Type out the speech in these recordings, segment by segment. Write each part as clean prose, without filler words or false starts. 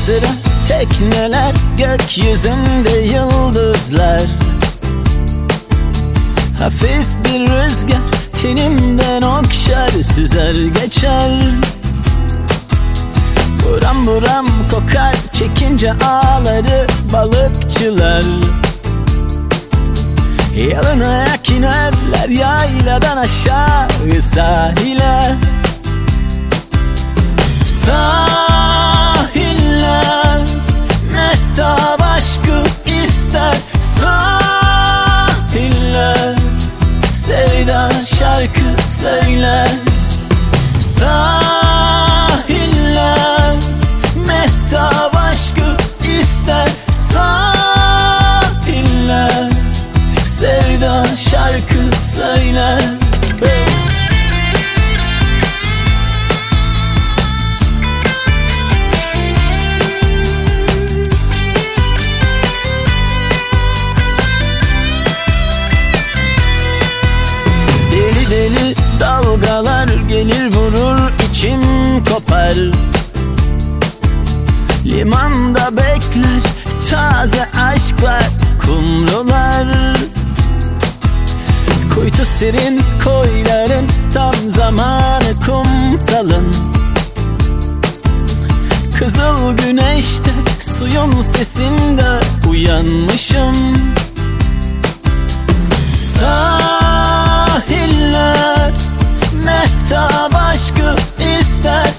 sıra tekneler, gökyüzünde yıldızlar. Hafif bir rüzgar tenimden okşar, süzer geçer. Buram buram kokar, çekince ağları balıkçılar. Yalın ayak inerler yayladan aşağı sahile. Sahiller mehtap aşkı ister. Sahiller sevda şarkı söyler. Sahiller mehtap aşkı ister. Sahiller sevda şarkı söyler. Deli deli dalgalar gelir vurur, içim kopar. Limanda bekler taze aşklar, kumrular. Kuytu serin koyların tam zamanı kumsalın. Kızıl güneşte suyun sesinde uyanmışım. Sahiller mehtap aşkı ister.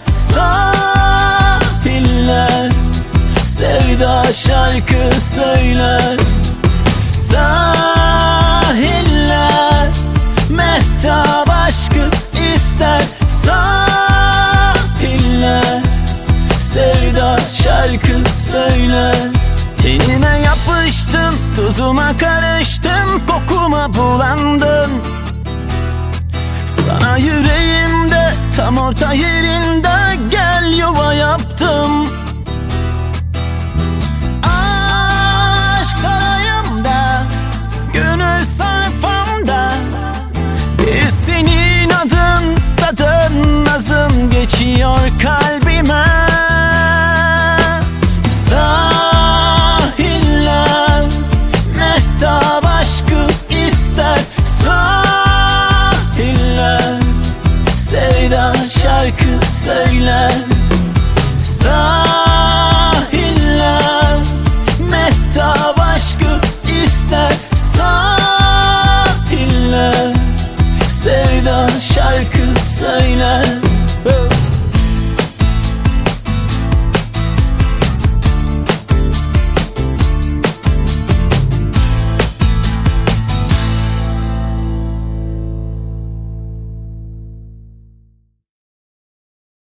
Sahiller sevda şarkı söyler. Sahiller mehtap aşkı ister. Sahiller sevda şarkı söyler. Tenime yapıştın, tuzuma karıştın, kokuma bulandın. Sana yüreğimde tam orta yerinde gel yuva yaptım. Aşk sarayımda, gönül sayfamda bir senin adın, tadın, nazın geçiyor kalbime. Sahiller mehtap aşkı ister. Sahiller sevda şarkı söyler. Sahiller mehtap aşkı ister. Sahiller sevda şarkı söyler.